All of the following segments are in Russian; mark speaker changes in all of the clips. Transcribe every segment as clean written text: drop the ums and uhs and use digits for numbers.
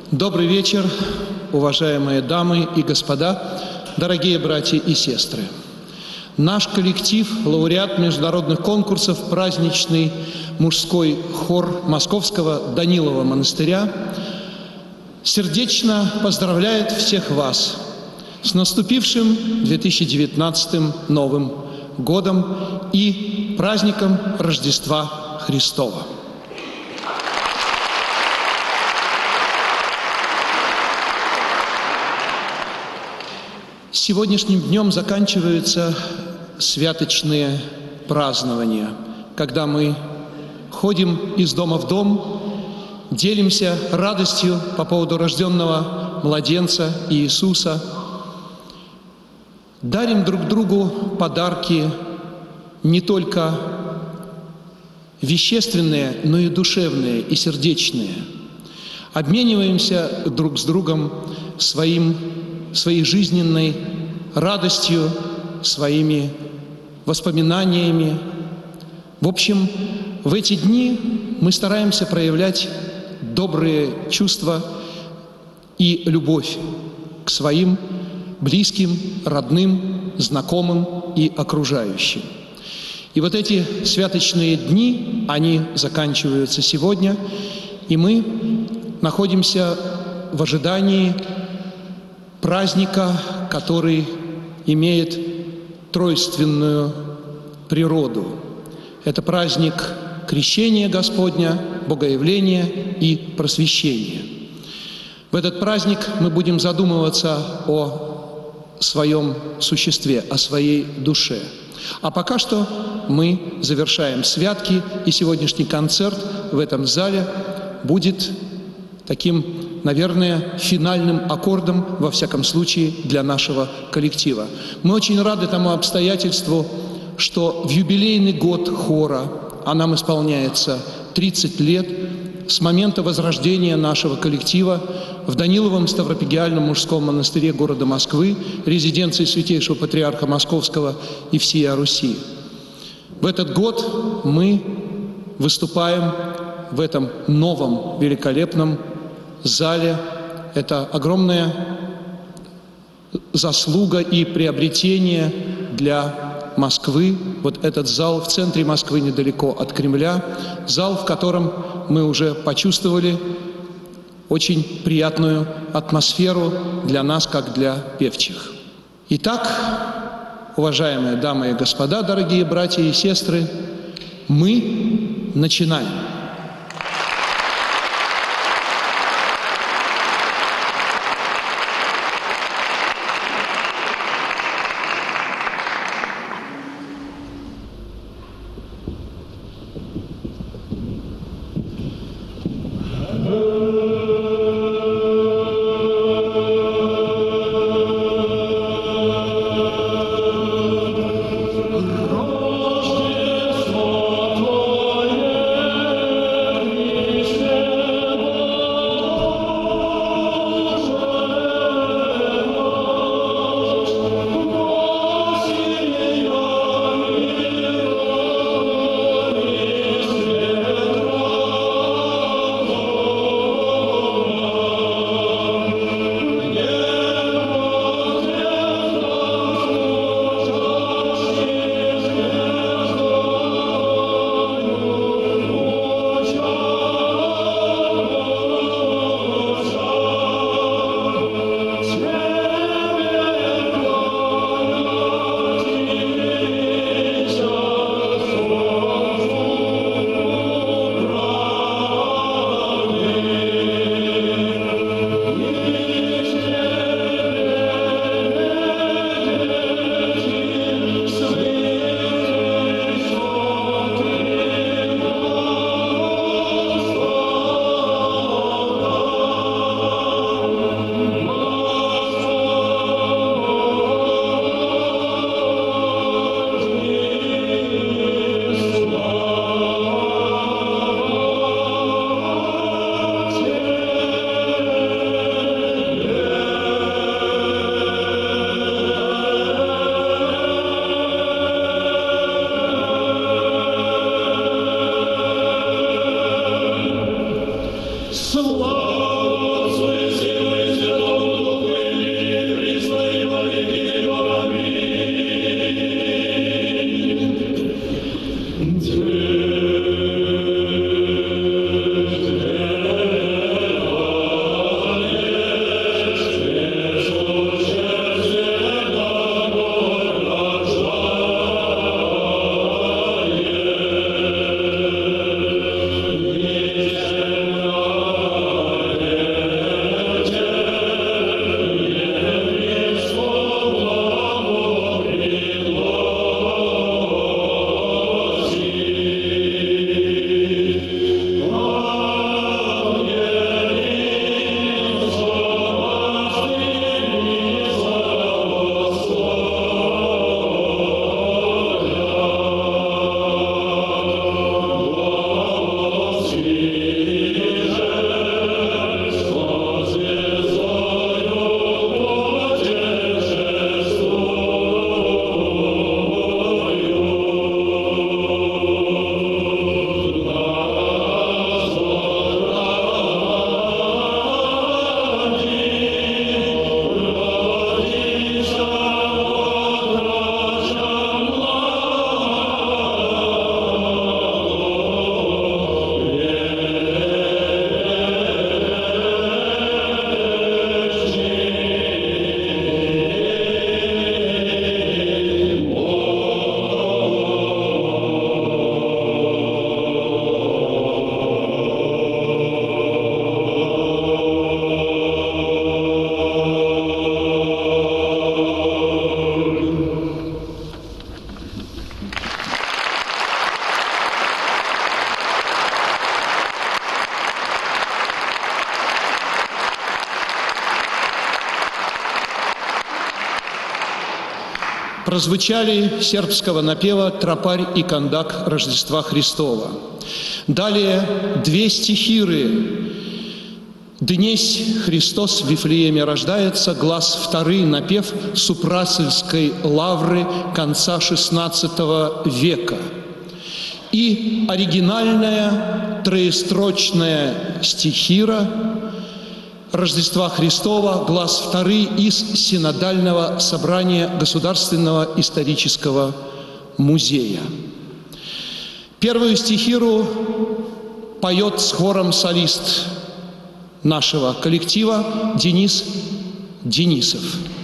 Speaker 1: Добрый вечер, уважаемые дамы и господа, дорогие братья и сестры. Наш коллектив, лауреат международных конкурсов, праздничный мужской хор Московского Данилова монастыря, сердечно поздравляет всех вас с наступившим 2019 Новым годом и праздником Рождества Христова. Сегодняшним днем заканчиваются святочные празднования, когда мы ходим из дома в дом, делимся радостью по поводу рожденного младенца Иисуса, дарим друг другу подарки не только вещественные, но и душевные, и сердечные. Обмениваемся друг с другом своей жизненной радостью, своими воспоминаниями. В общем, в эти дни мы стараемся проявлять добрые чувства и любовь к своим близким, родным, знакомым и окружающим. И вот эти святочные дни, они заканчиваются сегодня, и мы находимся в ожидании праздника, который имеет тройственную природу. Это праздник Крещения Господня, Богоявления и Просвещения. В этот праздник мы будем задумываться о своем существе, о своей душе. А пока что мы завершаем святки, и сегодняшний концерт в этом зале будет таким, наверное, финальным аккордом, во всяком случае, для нашего коллектива. Мы очень рады тому обстоятельству, что в юбилейный год хора, а нам исполняется 30 лет, с момента возрождения нашего коллектива в Даниловом Ставропигиальном мужском монастыре города Москвы, резиденции Святейшего Патриарха Московского и всея Руси. В этот год мы выступаем в этом новом великолепном зале. Это огромная заслуга и приобретение для Москвы. Вот этот зал в центре Москвы, недалеко от Кремля, зал, в котором мы уже почувствовали очень приятную атмосферу для нас, как для певчих. Итак, уважаемые дамы и господа, дорогие братья и сестры, мы начинаем.
Speaker 2: Рождество Твое
Speaker 1: прозвучали сербского напева «Тропарь и кондак Рождества Христова». Далее две стихиры: «Днесь Христос в Вифлееме рождается», глаз второй, напев Супрасельской лавры конца XVI века. И оригинальная троестрочная стихира Рождества Христова, глаз второй, из Синодального собрания Государственного исторического музея. Первую стихиру поет с хором солист нашего коллектива Денис Денисов.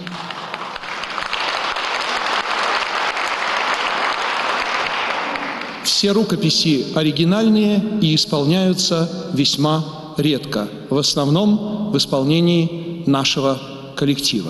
Speaker 1: Все рукописи оригинальные и исполняются весьма редко, в основном в исполнении нашего коллектива.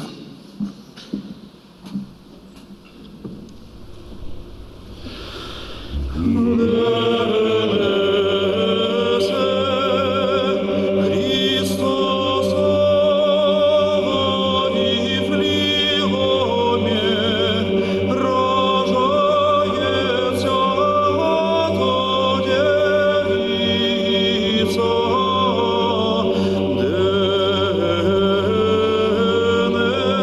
Speaker 2: Amen.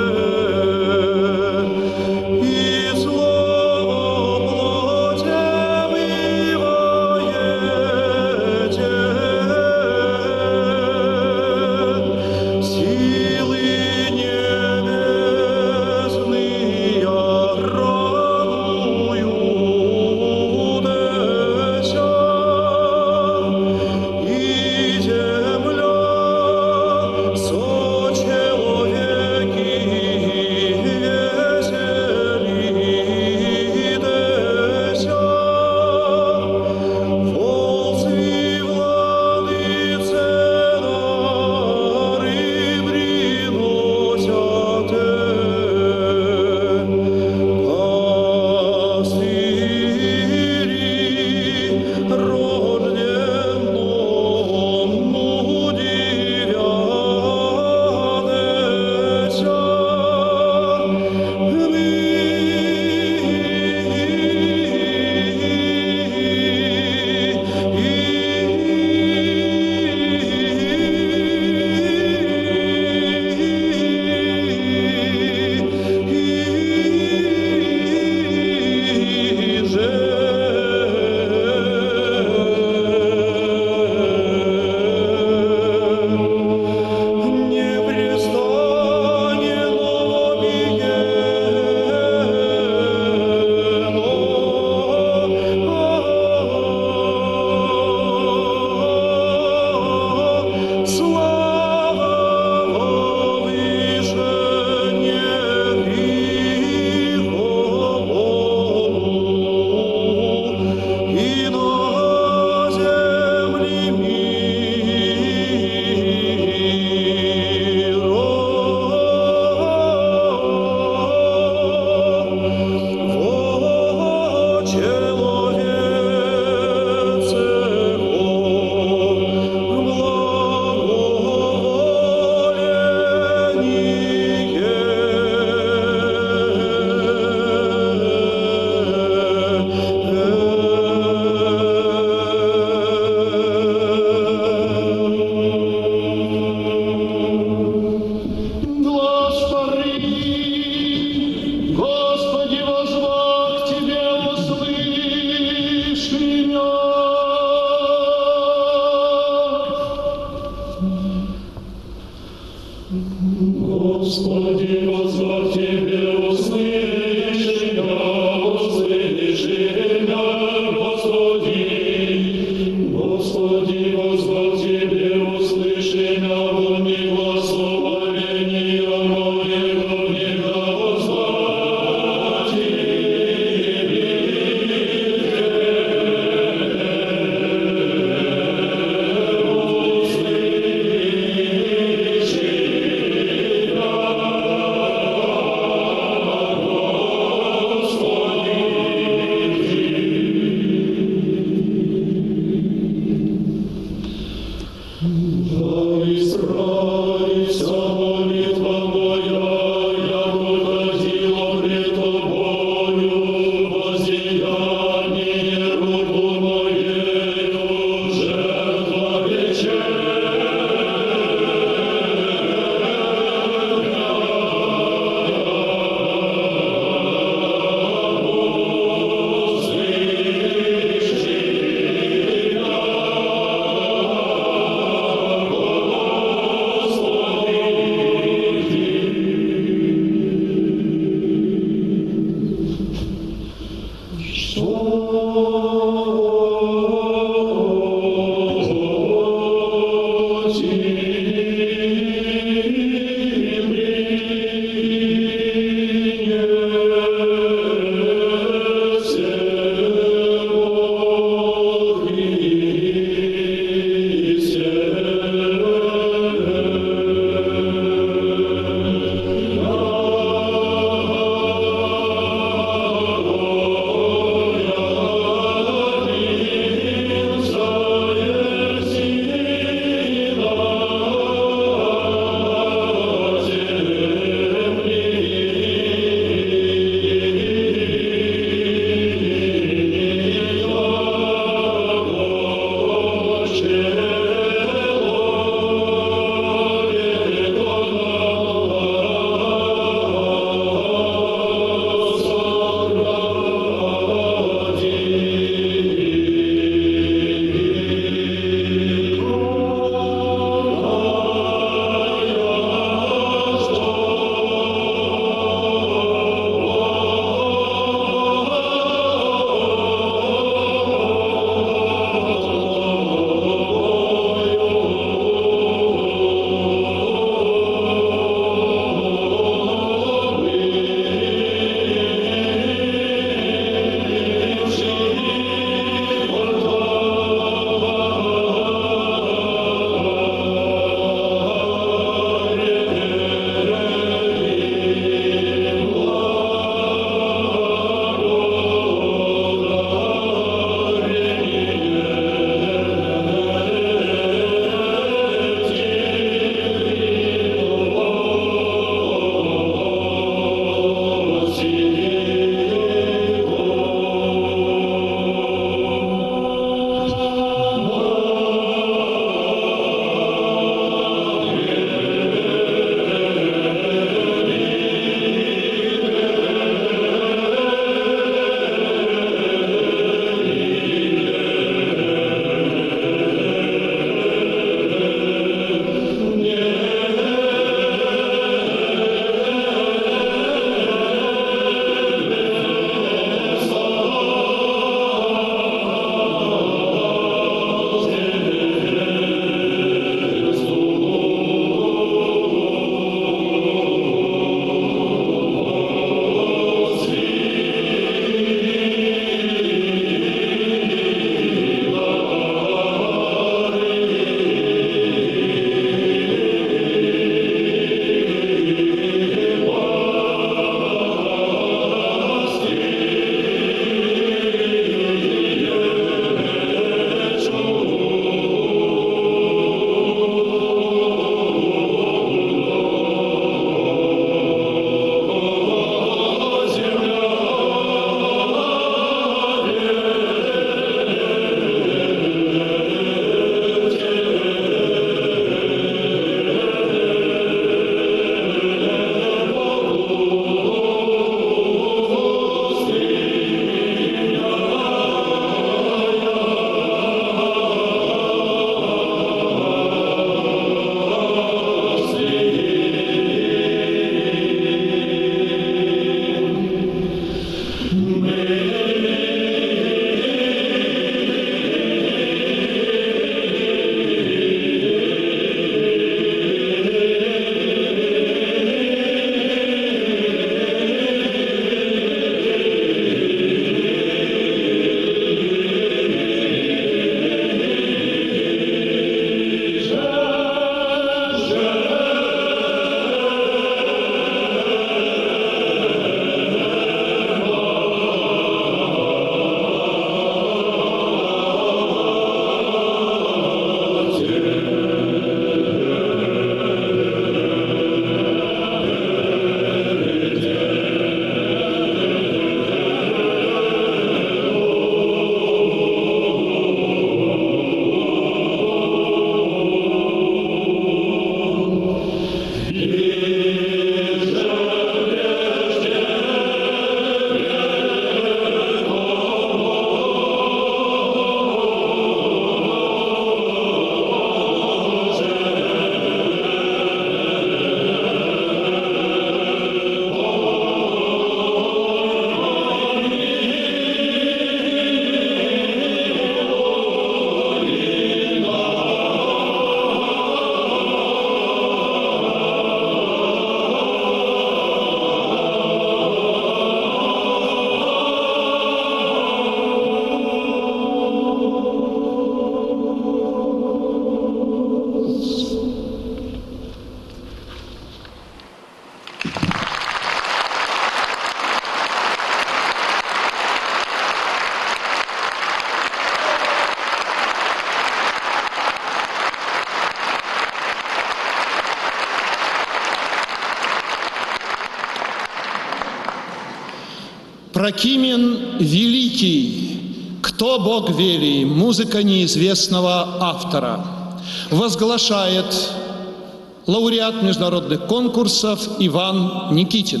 Speaker 1: Прокимен великий, кто Бог вели, музыка неизвестного автора, возглашает лауреат международных конкурсов Иван Никитин.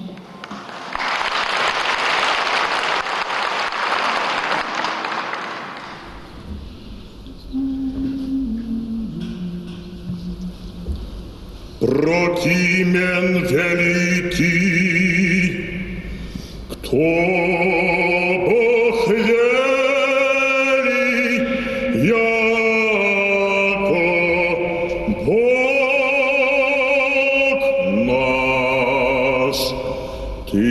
Speaker 2: Прокимен великий, кто Бог вели, яко Бог наш, Ты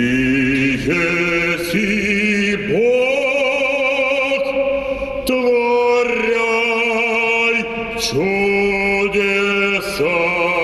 Speaker 2: еси Бог, творяй чудеса.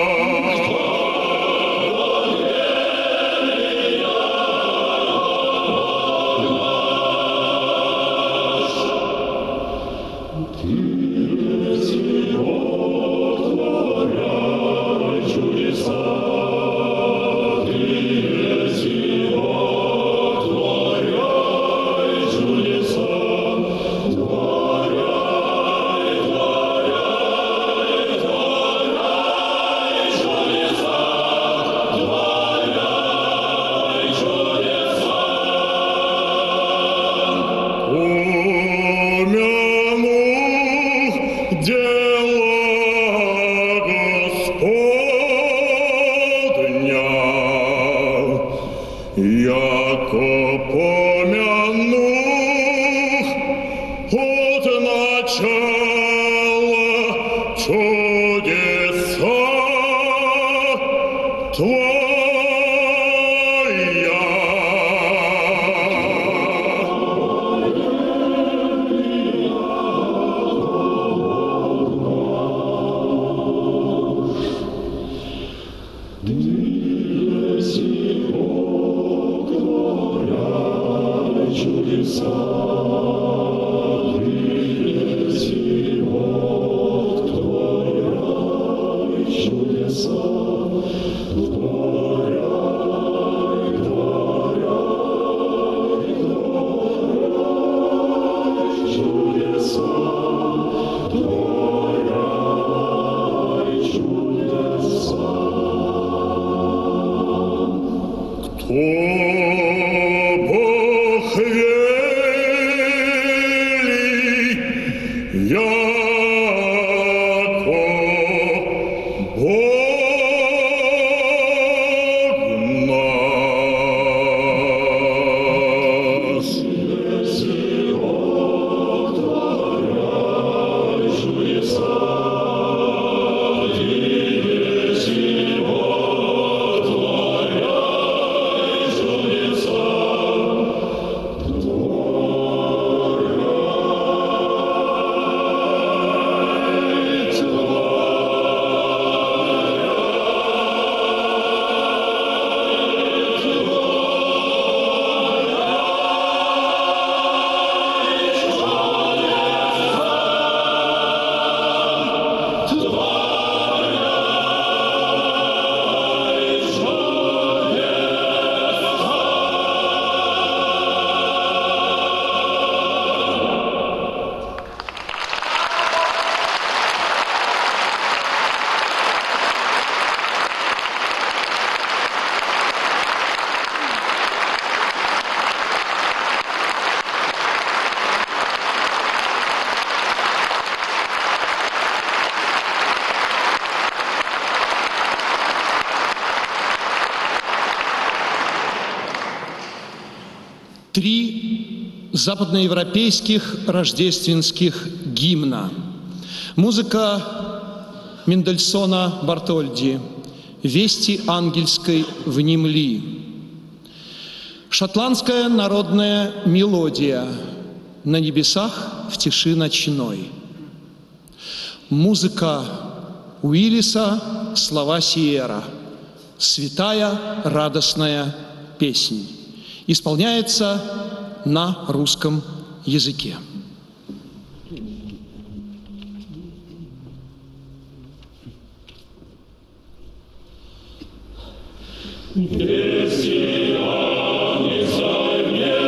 Speaker 1: Три западноевропейских рождественских гимна. Музыка Мендельсона Бартольди «Вести ангельской внемли». Шотландская народная мелодия «На небесах в тиши ночной». Музыка Уиллиса, слова Сиера «Святая радостная песнь». Исполняется на русском языке.
Speaker 2: Если они за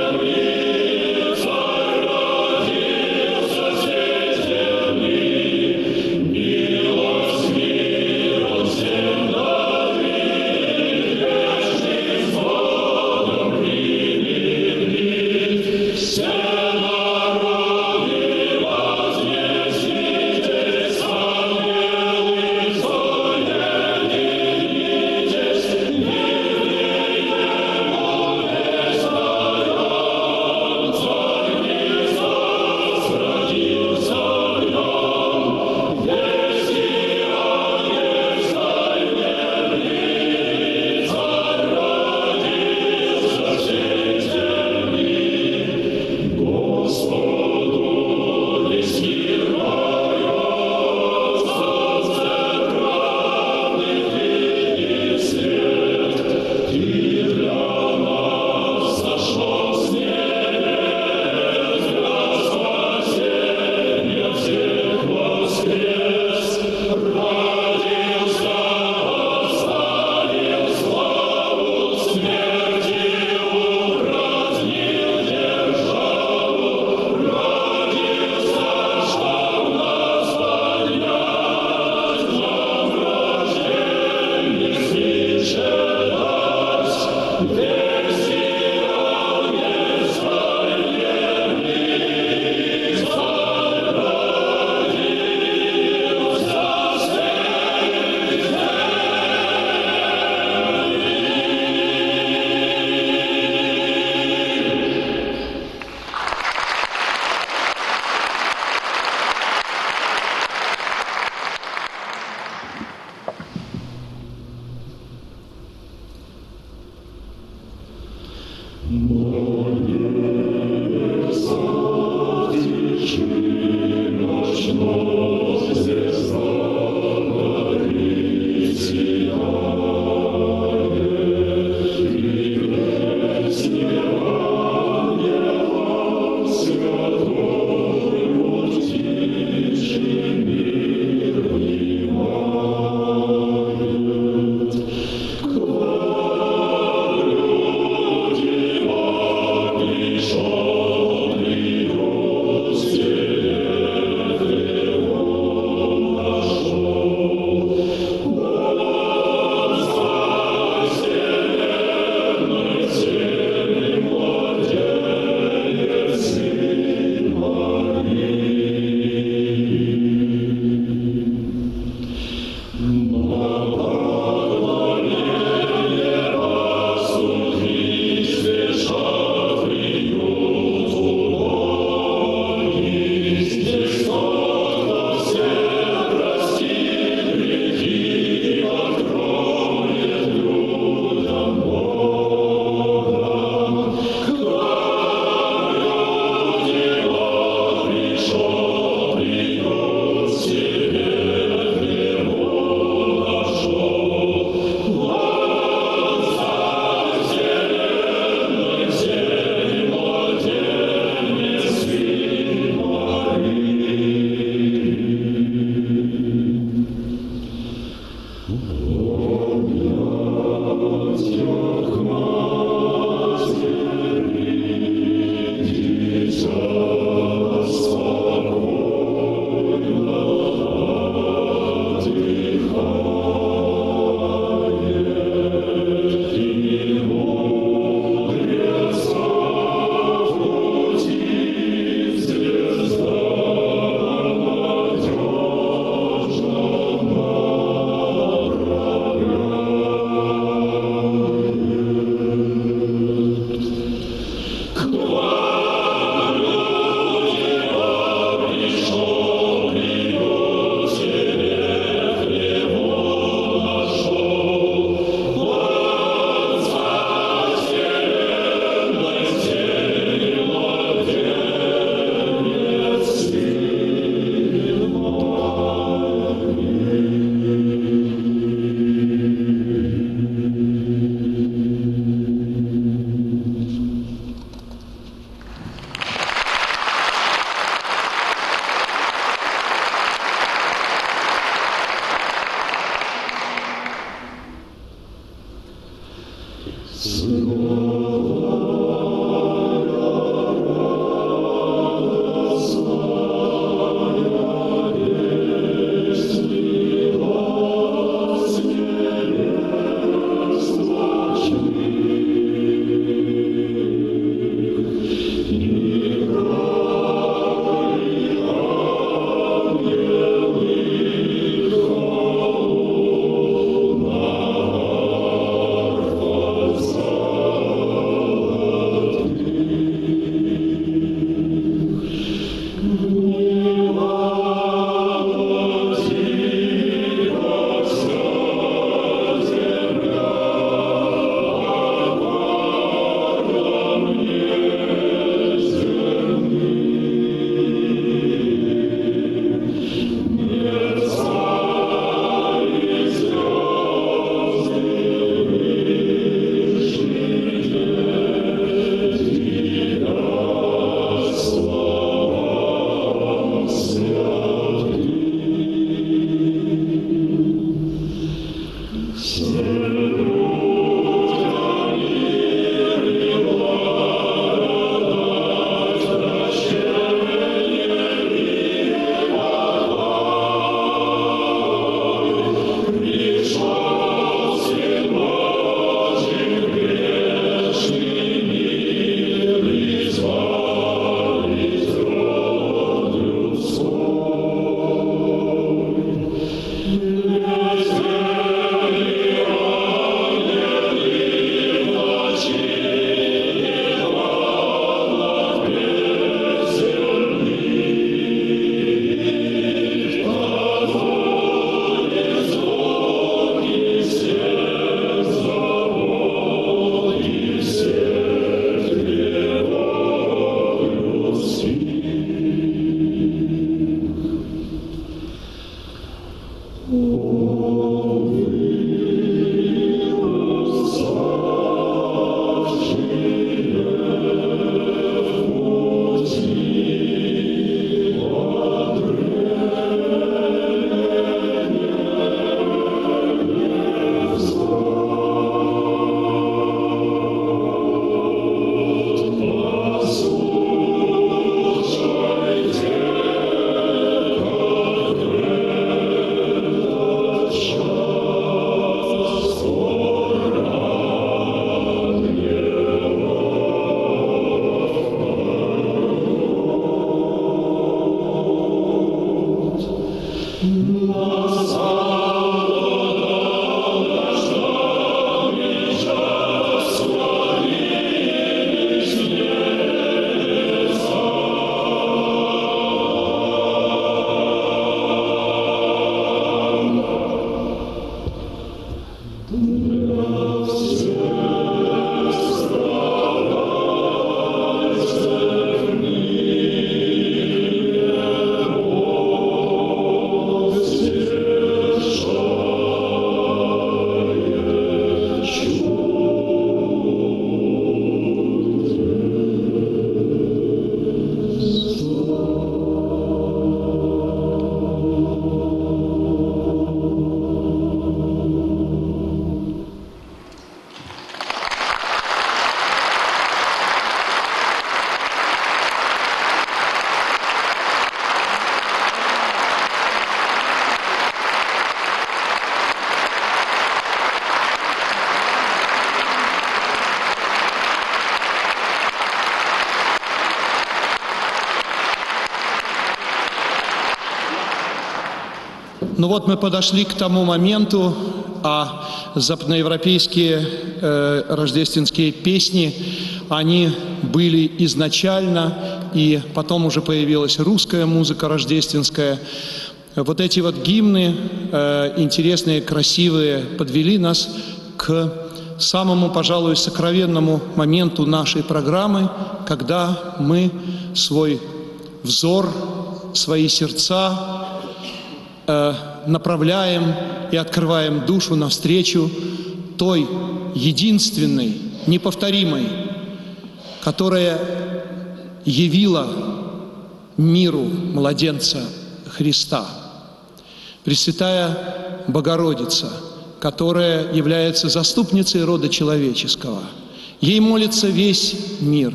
Speaker 1: Ну вот мы подошли к тому моменту, а западноевропейские рождественские песни, они были изначально, и потом уже появилась русская музыка рождественская. Вот эти вот гимны, интересные, красивые, подвели нас к самому, пожалуй, сокровенному моменту нашей программы, когда мы свой взор, свои сердца направляем и открываем душу навстречу той единственной, неповторимой, которая явила миру младенца Христа. Пресвятая Богородица, которая является заступницей рода человеческого. Ей молится весь мир.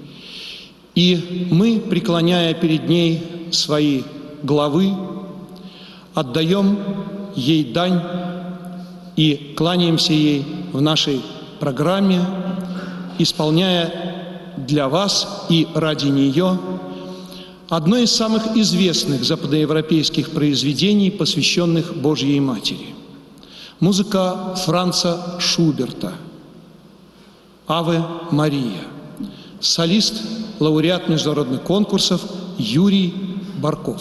Speaker 1: И мы, преклоняя перед ней свои главы, отдаем ей дань и кланяемся ей в нашей программе, исполняя для вас и ради нее одно из самых известных западноевропейских произведений, посвященных Божьей Матери. Музыка Франца Шуберта «Аве Мария». Солист, лауреат международных конкурсов Юрий Барков.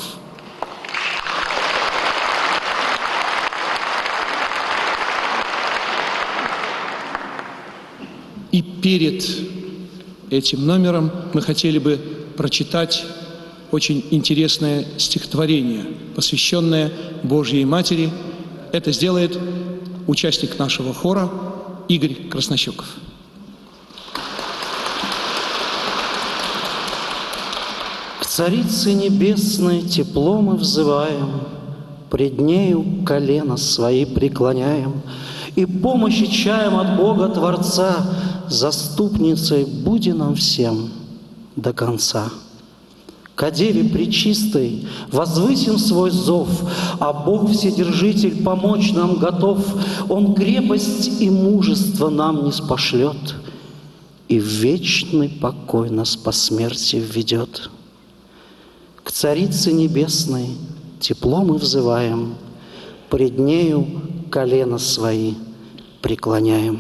Speaker 1: И перед этим номером мы хотели бы прочитать очень интересное стихотворение, посвященное Божьей Матери. Это сделает участник нашего хора Игорь Краснощеков.
Speaker 3: К Царице Небесной тепло мы взываем, пред нею колено свои преклоняем, и помощи чаем от Бога Творца, заступницей буди нам всем до конца. Ко Деве Пречистой возвысим свой зов, а Бог Вседержитель помочь нам готов. Он крепость и мужество нам ниспошлет, и в вечный покой нас по смерти введет. К Царице Небесной тепло мы взываем, пред нею колено свои преклоняем.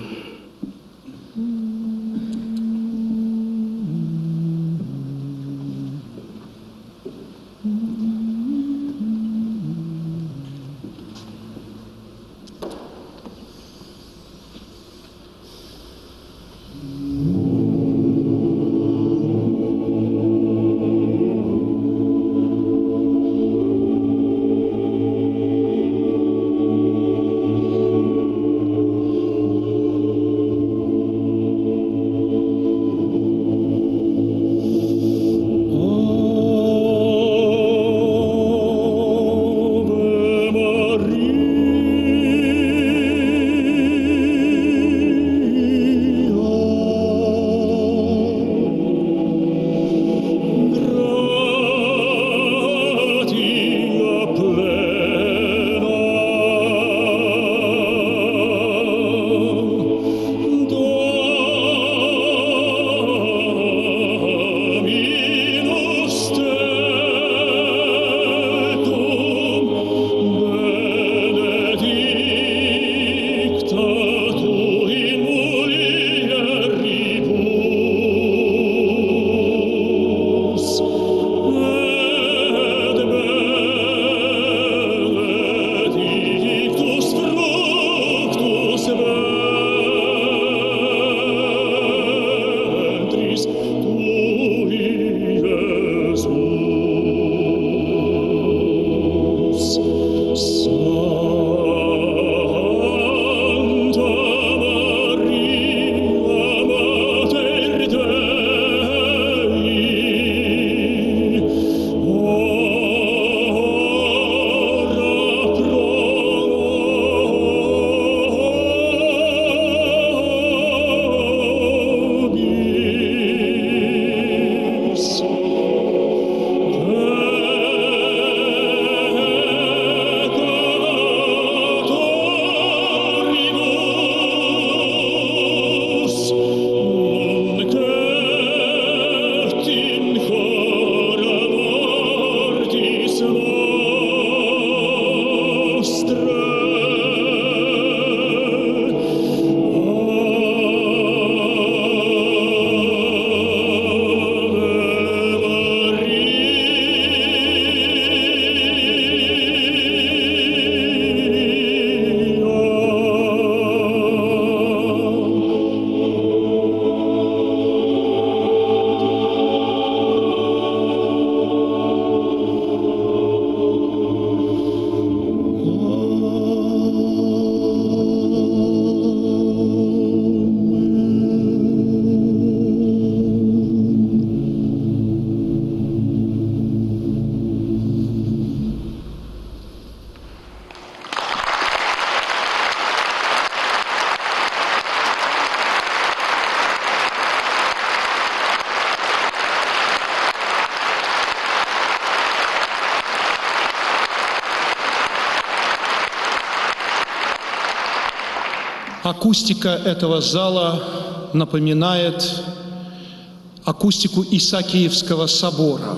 Speaker 1: Акустика этого зала напоминает акустику Исаакиевского собора.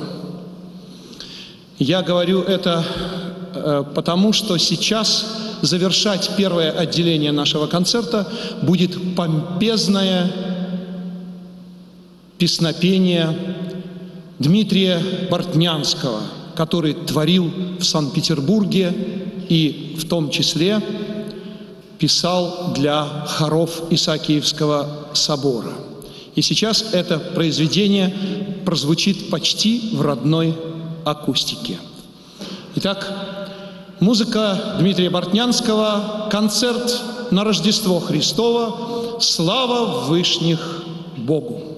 Speaker 1: Я говорю это потому, что сейчас завершать первое отделение нашего концерта будет помпезное песнопение Дмитрия Бортнянского, который творил в Санкт-Петербурге и в том числе писал для хоров Исаакиевского собора. И сейчас это произведение прозвучит почти в родной акустике. Итак, музыка Дмитрия Бортнянского, концерт на Рождество Христово «Слава Вышних Богу».